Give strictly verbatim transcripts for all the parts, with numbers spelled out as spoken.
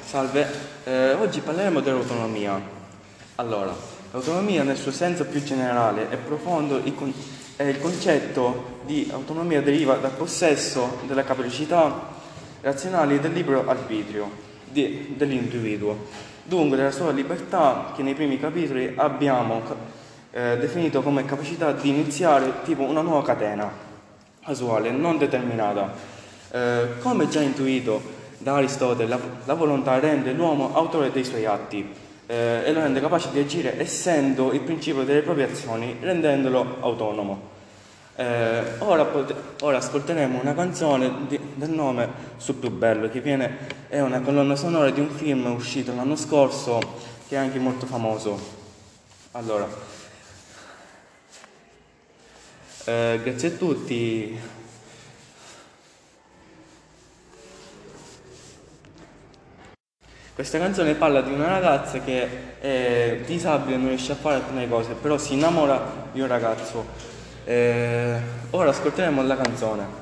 Salve, eh, oggi parleremo dell'autonomia. Allora, l'autonomia nel suo senso più generale e profondo il con- è il concetto di autonomia deriva dal possesso delle capacità razionali e del libero arbitrio di- dell'individuo, dunque della sua libertà che nei primi capitoli abbiamo eh, definito come capacità di iniziare tipo una nuova catena casuale, non determinata. Eh, come già intuito da Aristotele, la, la volontà rende l'uomo autore dei suoi atti eh, e lo rende capace di agire essendo il principio delle proprie azioni, rendendolo autonomo. Eh, ora, pot- ora ascolteremo una canzone di- del nome Sul più bello, che viene, è una colonna sonora di un film uscito l'anno scorso che è anche molto famoso. Allora, eh, grazie a tutti. Questa canzone parla di una ragazza che è disabile e non riesce a fare alcune cose, però si innamora di un ragazzo. Eh, ora ascolteremo la canzone.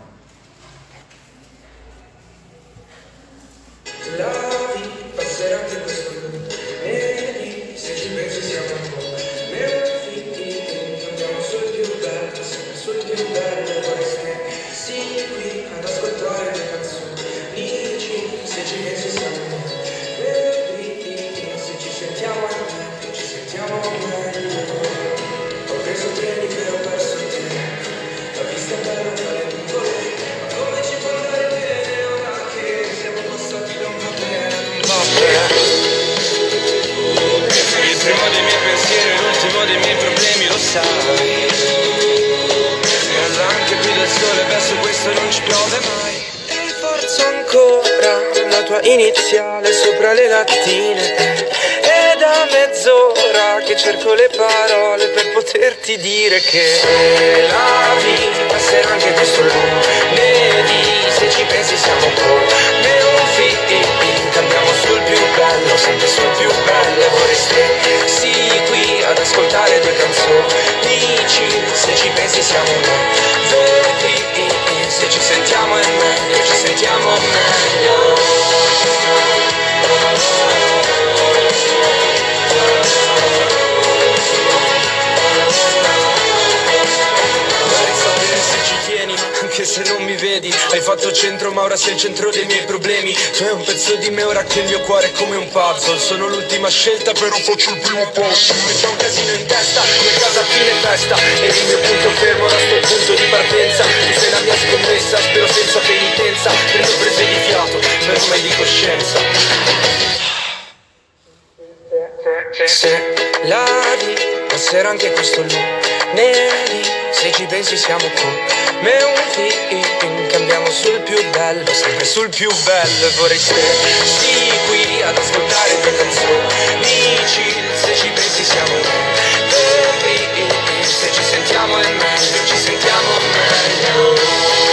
La vita passerà anche questo lunedì, se ci pensi siamo un po' meno figli, andiamo sul più bello, sempre sul più bello, vorreste sì qui ad ascoltare le canzoni, se ci pensi siamo un po' meno figli, se ci sentiamo meglio, ci sentiamo meglio, ho preso treni che ho perso il tempo, la vista è bella tra le nuvole, ma come ci può andare bene ora che siamo passati da un va bene, va bene. Il primo dei miei pensieri, l'ultimo dei miei problemi, lo sai. E anche qui del sole, verso questo non ci piove mai. E forza ancora la tua iniziale sopra le lattine. E da mezz'ora che cerco le parole per poterti dire che la vita passerà anche questo lunedì, se ci pensi siamo come un film, cambiamo sul più bello, sempre sul più bello, vorreste sì qui ad ascoltare due canzoni, se ci pensi siamo veri, se ci sentiamo è meglio, ci sentiamo meglio. Anche se non mi vedi, hai fatto centro ma ora sei il centro dei miei problemi. Tu hai un pezzo di me ora che il mio cuore è come un puzzle. Sono l'ultima scelta però faccio il primo passo. E c'è un casino in testa, come casa a fine festa. E il mio punto fermo da sto punto di partenza. Tu sei la mia scommessa, spero senza penitenza. Prendo prese di fiato, per me di coscienza. Se la vita passerà anche questo lunedì, se ci pensi siamo come un film, cambiamo sul più bello, sempre sul più bello, e vorrei stare qui ad ascoltare due canzoni, se ci pensi siamo veri, se ci sentiamo è meglio, ci sentiamo meglio.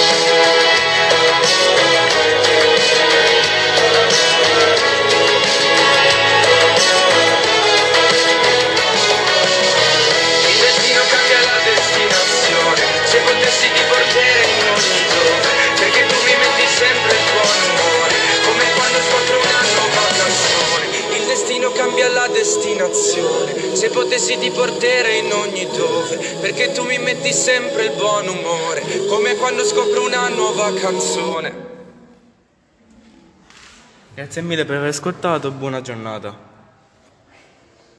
Se potessi ti porterei in ogni dove, perché tu mi metti sempre il buon umore, come quando scontro una nuova canzone. Il destino cambia la destinazione. Se potessi ti porterei in ogni dove, perché tu mi metti sempre il buon umore, come quando scopro una nuova canzone. Grazie mille per aver ascoltato, buona giornata.